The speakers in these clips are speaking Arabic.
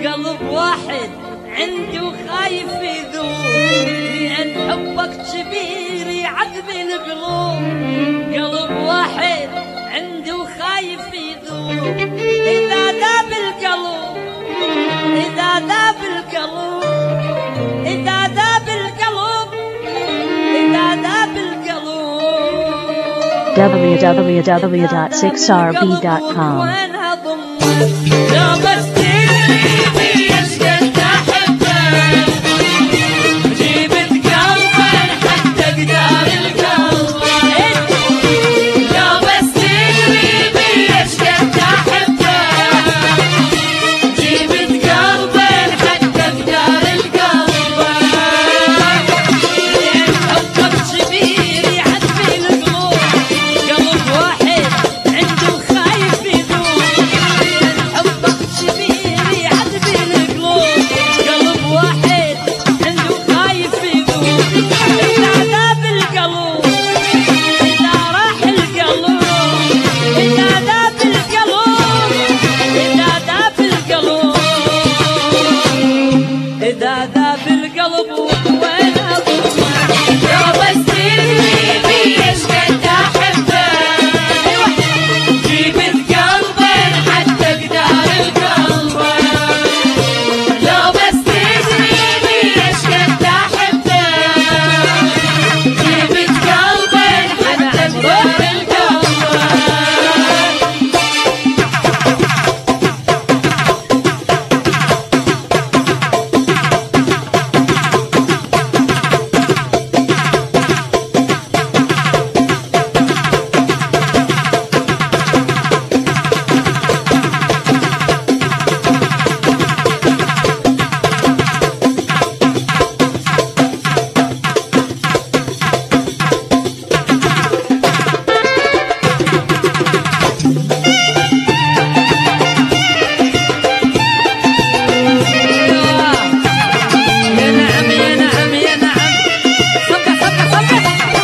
قلب واحد عندي وخايف يذوب، لأن حبك كبير يعذب القلوب. قلب واحد عندي وخايف يذوب، إذا ذاب القلب، إذا ذاب القلب، إذا ذاب القلب، إذا ذاب القلب. www.6rb.com لو بس تدري ايش قد احبك، جيبت قلبك حتى قدار القلب. لو بس تدري ايش قد احبك، جيبت قلبك حتى قدار القلب. لأن حبك كبير يعذب القلوب، قلب واحد عنده خايف يذوب. حبك كبير يعذب القلوب، قلب واحد عنده خايف يذوب. إذا ذاب القلب، إذا راح القلب، إذا ذاب القلب، إذا ذاب القلب، إذا ذاب القلب وين أضمع. لو بس تدري ايش قد احبك، جيبت قلبك حتى قدار القلب. لو بس تدري ايش قد احبك، جيبت قلبك حتى قدار القلب. يا نعم يا نعم يا نعم، صبح صبح صبح.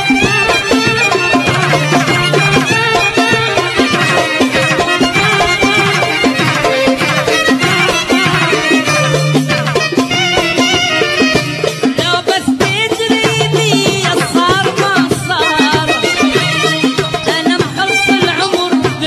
لو بس تدري بي صار ما صار، أنا مخلص العمر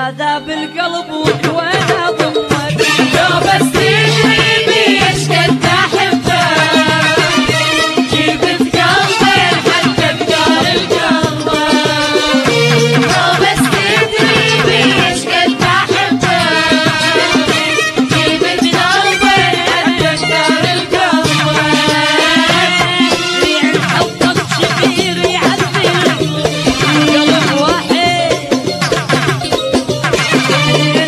ذاب القلب وانا ضمك لو بس تدري بيش كنت احبك جبت قلبي حتى بدار القلب لو بس تدري بيش كنت احبك جبت قلبي حتى بدار القلب ريع حبك شبير يعذب قلب واحد